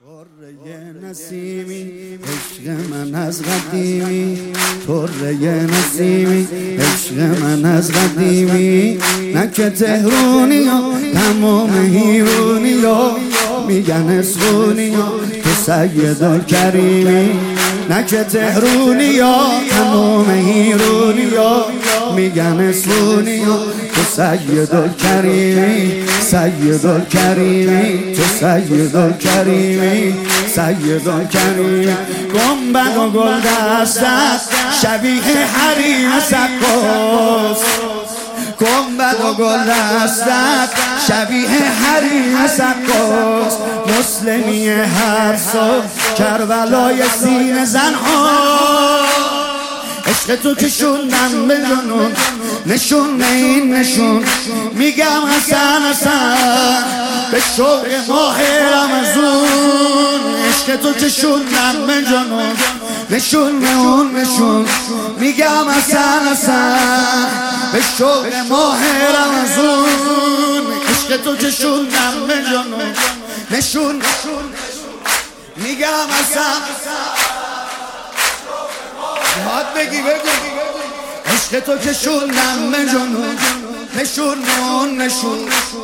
طره نسیمی عشق من از قدیمی، طره نسیمی عشق من از قدیمی. نه که تهرونی ها تمام هیرونی ها میگن اسخونی ها تو سیدالکریمی. نه که تهرونی ها تمام هیرونی ها میگن اسخونی ها تو سیدالکریمی. سیدالکریمی تو سیدالکریمی. سیدالکریمی گنبد و گل دستت شبیه حریم سقاس. گنبد و گل دستت شبیه حریم سقاس. مسلمی هر صبح کربلای سینه زنها. عشق تو کشوندم به جنون نشون این نشون. میگم حسن حسن به شوق ماه رمضان. عشق تو کشوندم به جنون نشون اون نشون. میگم حسن حسن به شوق ماه رمضان. عشق تو کشوندم به جنون نشون. میگم حسن یاد بگی بگو. عشق تو کشوندم به جنون نشون اون نشون.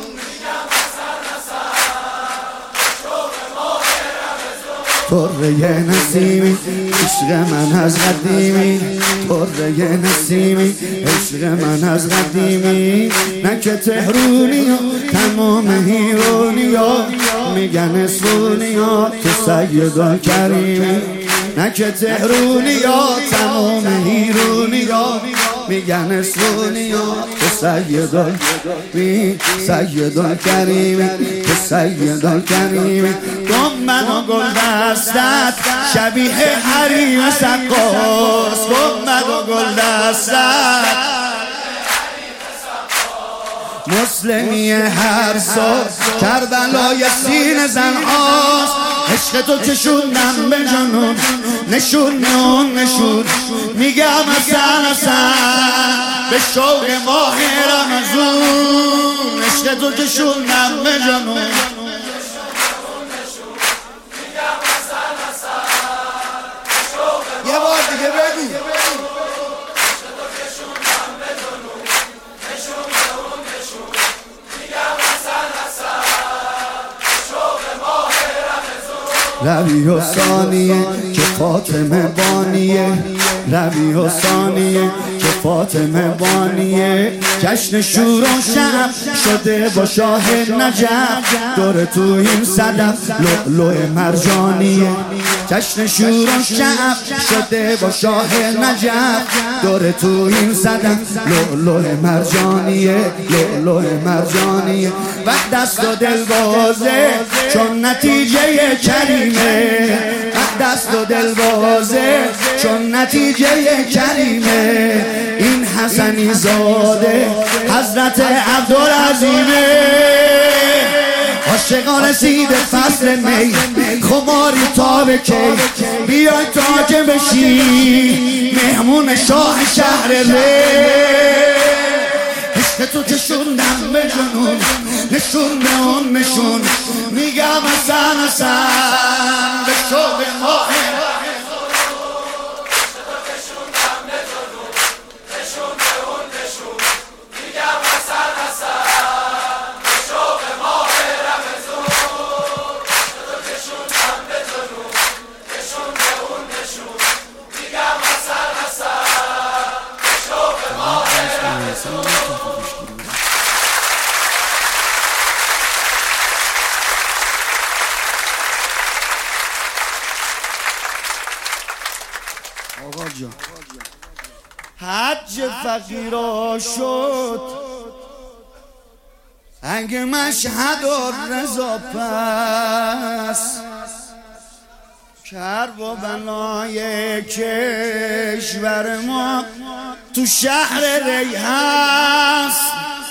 طره نسیمی عشق من از قدیمی. طره نسیمی عشق من از قدیمی. نه که تهرونی ها تمام هیرونی ها میگن اسخونی ها تو سیدالکریمی. نه که تهرونی ها تمام هیرونی ها میگن اسخونی ها تو سیدالکریمی. سیدالکریمی تو سیدالکریمی. گنبد و گل دستت شبیه حریم سقاس. گنبد و گل دستت مسلمی هر صبح کربلای سینه زنهاست. عشق تو کشوندم به جنون نشون اون نشون. میگم حسن حسن به شوق ماه رمضان. عشق تو کشوندم به جنون. یه بار دیگه بگو. ربیع و ثانیه که فاطمه بانیه. ربیع و ثانیه که فاطمه بانیه. جشن شور و شب شده با شاه نجف. دور تو این صدف لؤلؤ مرجانیه. جشن شور و شب شده با شاه نجف. دور تو این صدف لؤلؤ مرجانیه. لؤلؤ مرجانیه و دست و دل بازه چون نتیجه کریمه. دست و دل بازه چون نتیجه کریمه. این حسنی زاده حضرت عبدالعظیمه. عاشقان رسید فصل می خماری تا به کی. بیای تا که بشی مهمون شاه شهر ری. عشق تو کشوندم به جنون نشون به اون نشون. میگم حسن حسن به شوق ماه حج فقیرا شد اگه مشهد و رضا پس. کرب و بلای کشور ما تو شهر ری هست.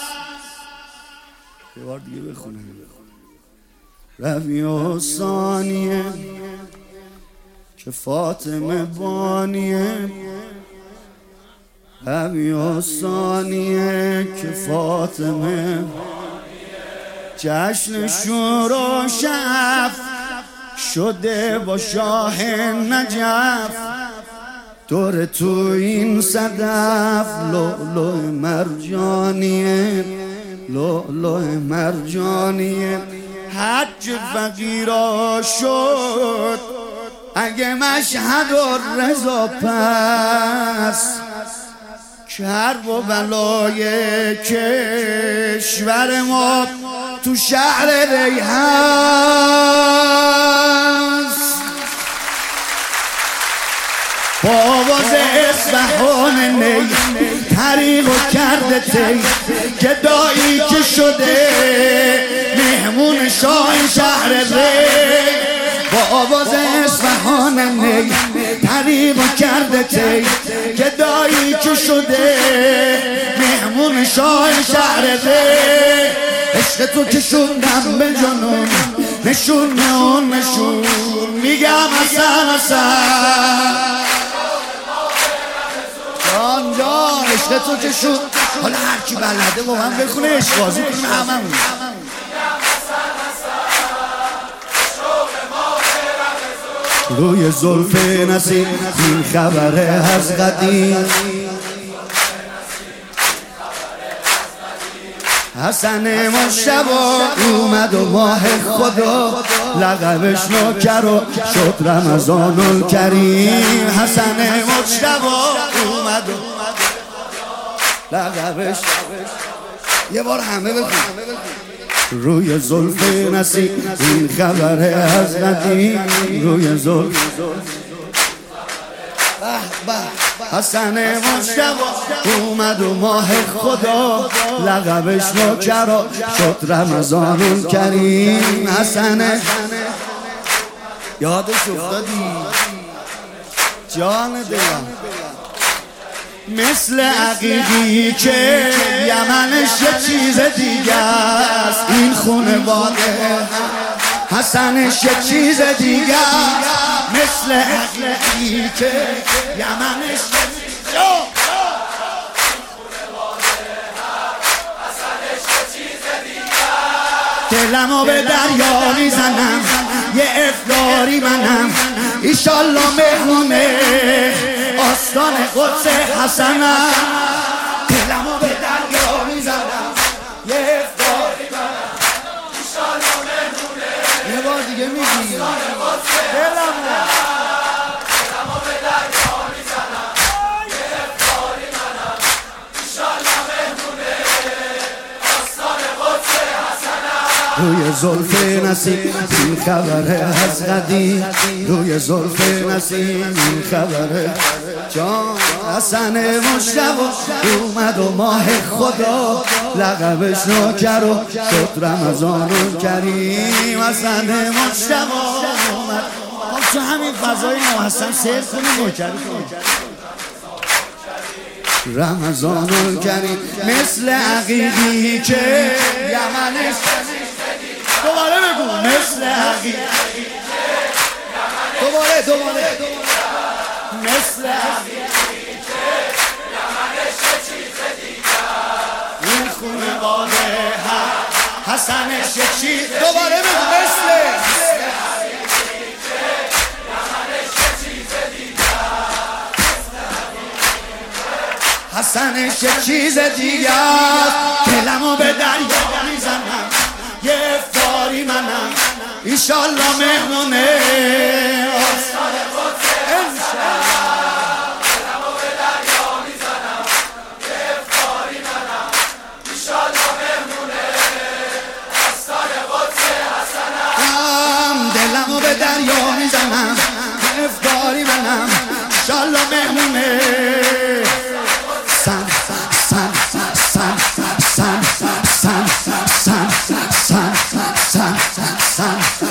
یه بار دیگه بخونه. ربیع و ثانیه که فاطمه بانیه. ربیع و ثانیه که فاطمه جشن شور و شب شده با شاه نجف، دور تو این صدف لؤلؤ مرجانیه، لؤلؤ مرجانیه. حج فقیرا شد اگه مشهد و رضا پس، کرب و بلای کشور ما تو شهر ری هست. با آواز اصفهان نی طریق و کرده تی، گدایی که شده مهمون شاه شهر ری. با آواز اصفهان نی طریق و کرده تی، گدایی که شده مهمون شاه شهر ری. عشق تو که شدم به جنون، نشون اون نشون میگم حسن حسن جان جان. عشق تو که شد، حالا هرکی بلده با من بخونه عشق بازی کنیم هممون. روی زلف نسیم این خبره از قدیم، حسن مشتبا اومد و ماه خدا لقبش نوکر و شد رمضان الکریم. حسن مشتبا اومد و لقبش، یه بار همه بخون. روی زلف نسیم این خبره از قدیم، روی زلف حسن مشتبا اومد و ماه خدا لقبش نوکر شد رمضان الکریم. حسن یادش افتادی جان دلم، مثل عقیقی که یمنش یه چیز دیگه است، این خونواده حسنش یه چیز دیگه است. مثل عقیقی که یمنش دلمو به دریا میزنم، یه افطاری منم ایشالله مهمونه آستان قدس حسنم. دلمو به دریا میزنم، یه افطاری منم ایشالله مهمونه. یه بار دیگه میگی دلمو به دریا میزنم، یه افطاری منم ایشالله مهمونه آستان قدس حسنم. روی زلف نسیم این خبره از قدیم، روی زلف نسیم این خبره جان. حسن مشتبا اومد و ماه خدا لقبش نوکر و شد رمضان الکریم. حسن مشتبا اومد، ما تو همین فضای ما حسن سیر کنیم نوکر رمضان الکریم. مثل عقیقی که یمنش، دوباره بگو مثل عقیقی، دوباره مثل عقیقی که یمنش یه چیز دیگه، این خونواده حسنش یه چیز. دوباره بگو مثل عقیقی که یمنش یه چیز دیگه، حسنش یه چیز دیگه. دلمو به دریا میزنم، یه افطاری منم ایشالله مهمونه آستان قدس انشالله. دلمو به دریا میزنم، یه افطاری منم ایشالله مهمونه آستان قدس حسنم. دلمو به دریا میزنم، یه افطاری منم ایشالله مهمونه. سن سن سن سن سن سن سن سن سن